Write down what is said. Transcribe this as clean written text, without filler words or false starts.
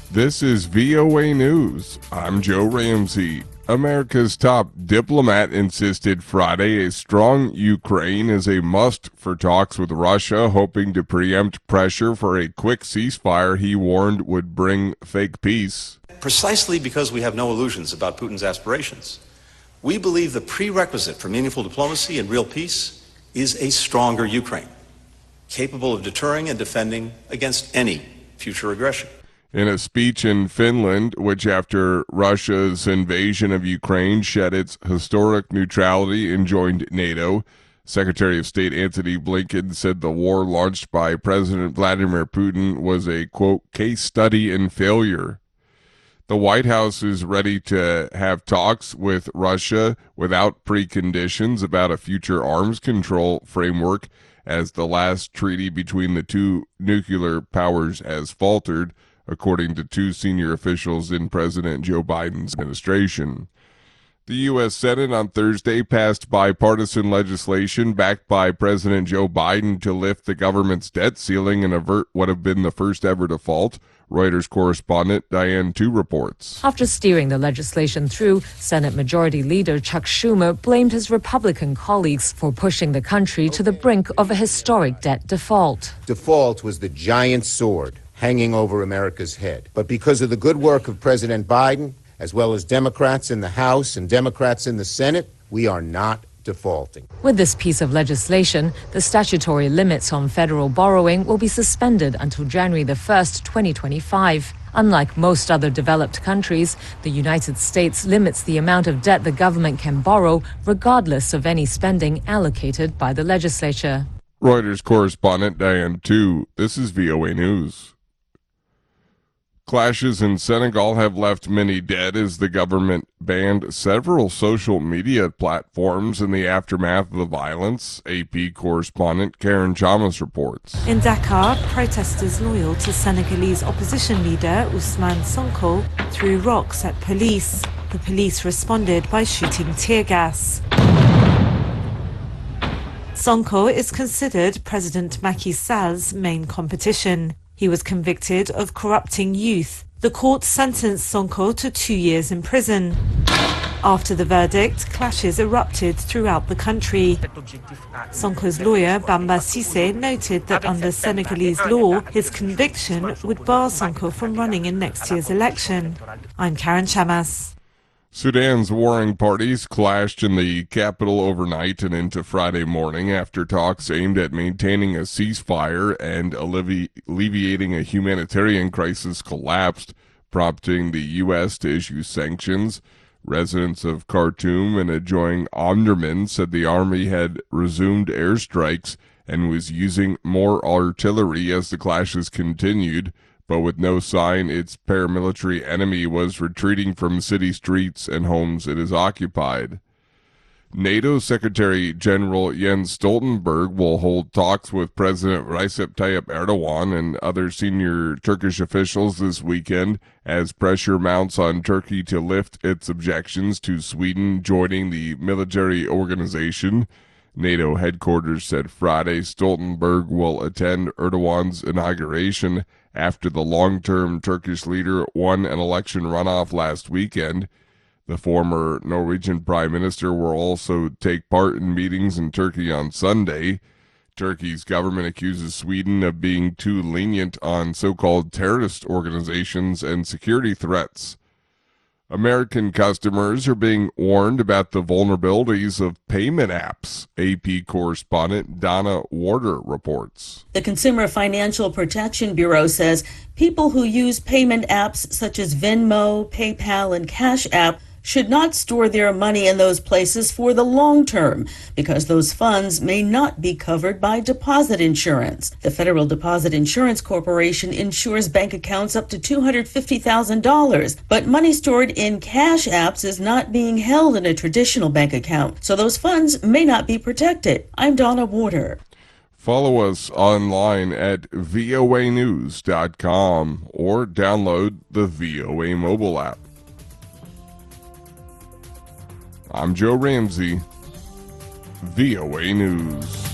This is VOA News. I'm Joe Ramsey. America's top diplomat insisted Friday a strong Ukraine is a must for talks with Russia, hoping to preempt pressure for a quick ceasefire he warned would bring fake peace. Precisely because we have no illusions about Putin's aspirations, we believe the prerequisite for meaningful diplomacy and real peace is a stronger Ukraine, capable of deterring and defending against any future aggression. In a speech in Finland, which after Russia's invasion of Ukraine shed its historic neutrality and joined NATO, Secretary of State Antony Blinken said the war launched by President Vladimir Putin was a, quote, case study in failure. The White House is ready to have talks with Russia without preconditions about a future arms control framework, as the last treaty between the two nuclear powers has faltered, according to two senior officials in President Joe Biden's administration. The U.S. Senate on Thursday passed bipartisan legislation backed by President Joe Biden to lift the government's debt ceiling and avert what have been the first ever default. Reuters correspondent Diane Tu reports. After steering the legislation through, Senate Majority Leader Chuck Schumer blamed his Republican colleagues for pushing the country to the brink of a historic debt default. Default was the giant sword hanging over America's head. But because of the good work of President Biden, as well as Democrats in the House and Democrats in the Senate, we are not defaulting. With this piece of legislation, the statutory limits on federal borrowing will be suspended until January the 1st, 2025. Unlike most other developed countries, the United States limits the amount of debt the government can borrow, regardless of any spending allocated by the legislature. Reuters correspondent Diane Tu. This is VOA News. Clashes in Senegal have left many dead as the government banned several social media platforms in the aftermath of the violence, AP correspondent Karen Chamas reports. In Dakar, protesters loyal to Senegalese opposition leader Ousmane Sonko threw rocks at police. The police responded by shooting tear gas. Sonko is considered President Macky Sall's main competition. He was convicted of corrupting youth. The court sentenced Sonko to 2 years in prison. After the verdict, clashes erupted throughout the country. Sonko's lawyer, Bamba Cissé, noted that under Senegalese law, his conviction would bar Sonko from running in next year's election. I'm Karen Chamas. Sudan's warring parties clashed in the capital overnight and into Friday morning after talks aimed at maintaining a ceasefire and alleviating a humanitarian crisis collapsed, prompting the U.S. to issue sanctions. Residents of Khartoum and adjoining Omdurman said the army had resumed airstrikes and was using more artillery as the clashes continued, but with no sign its paramilitary enemy was retreating from city streets and homes it has occupied. NATO Secretary General Jens Stoltenberg will hold talks with President Recep Tayyip Erdogan and other senior Turkish officials this weekend as pressure mounts on Turkey to lift its objections to Sweden joining the military organization. NATO headquarters said Friday Stoltenberg will attend Erdogan's inauguration after the long-term Turkish leader won an election runoff last weekend. The former Norwegian prime minister will also take part in meetings in Turkey on Sunday. Turkey's government accuses Sweden of being too lenient on so-called terrorist organizations and security threats. American customers are being warned about the vulnerabilities of payment apps, AP correspondent Donna Warder reports. The Consumer Financial Protection Bureau says people who use payment apps such as Venmo, PayPal, and Cash App should not store their money in those places for the long term because those funds may not be covered by deposit insurance. The Federal Deposit Insurance Corporation insures bank accounts up to $250,000, but money stored in cash apps is not being held in a traditional bank account, so those funds may not be protected. I'm Donna Warder. Follow us online at voanews.com or download the VOA mobile app. I'm Joe Ramsey, VOA News.